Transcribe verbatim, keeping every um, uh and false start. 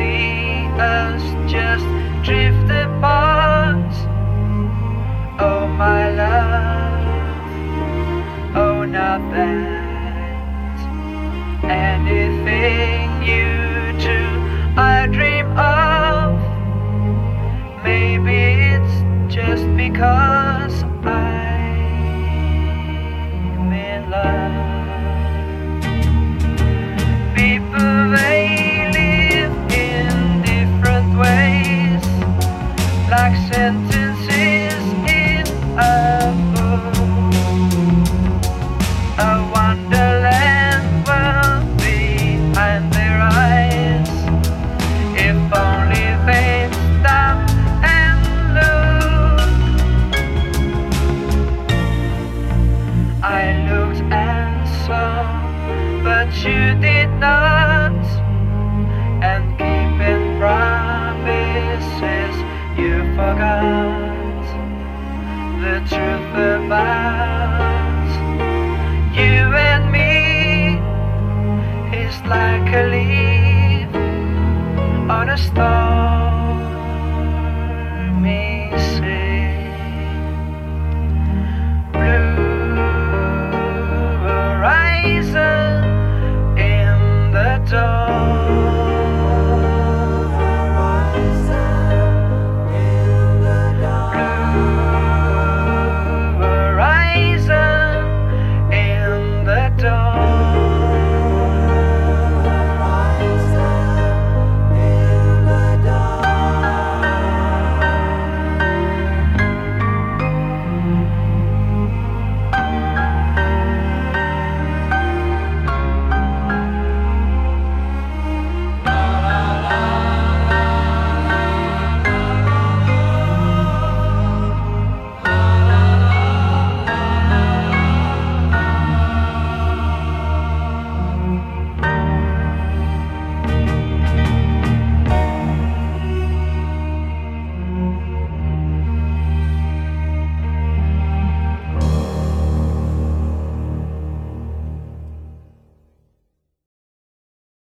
see us just drift apart. Oh my love, oh not that. Anything you do I dream of. Maybe it's just because I'm in love. People, they live in different ways, like sentences in a book. A wonderland world behind their eyes. If only they'd stop and look. I looked and saw, but you did not. And keeping promises you forgot. The truth about you and me is like a leaf on a star.